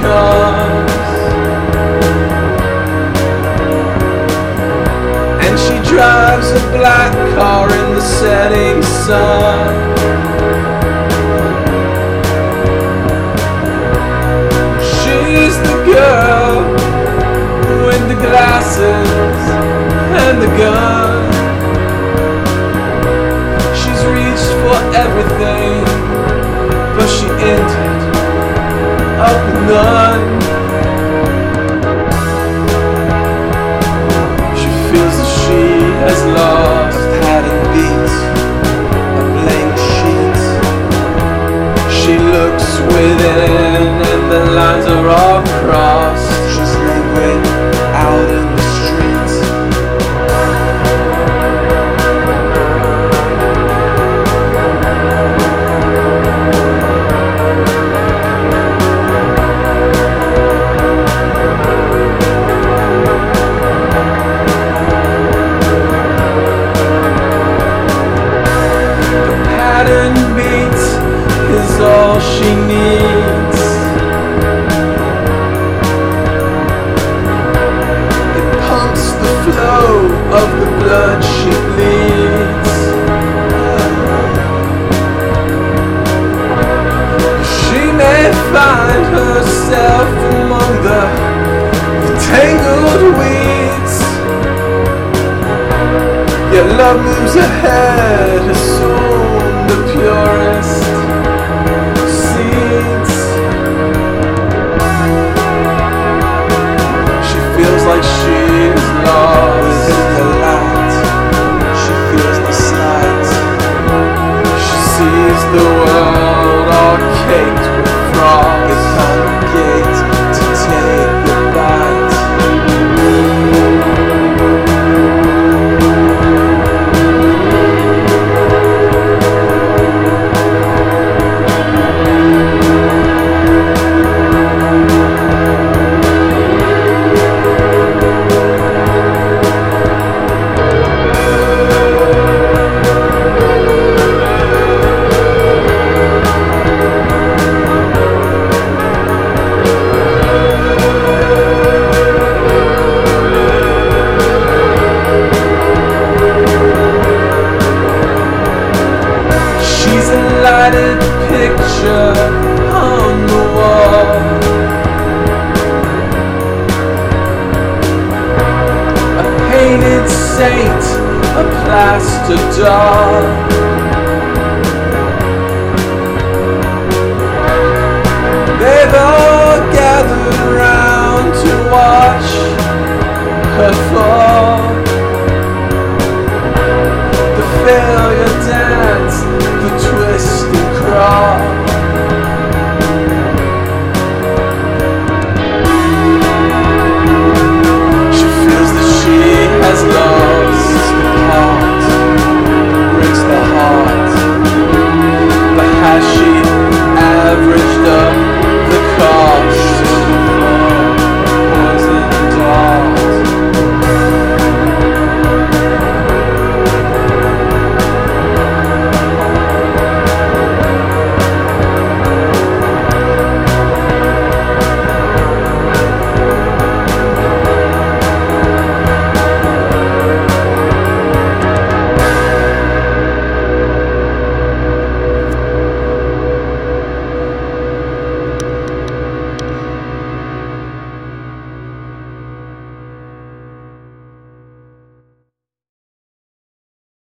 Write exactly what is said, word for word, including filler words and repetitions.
cars, and she drives a black car in the setting sun. She's the girl with the glasses and the gun. She's reached for everything, but she ended up with none. She feels that she has lost had and beat a blank sheet. She looks within and the lines are all crossed. She's languid out in the streets. The pattern beat is all she needs. It pumps the flow of the blood she bleeds. She may find herself among the tangled weeds. Yet love moves ahead, assume the purest seeds. She feels like she's lost in the light. She feels the sight. She sees the world all caked with frost. They congregate to take the bite. Lighted picture on the wall, a painted saint, a plaster doll.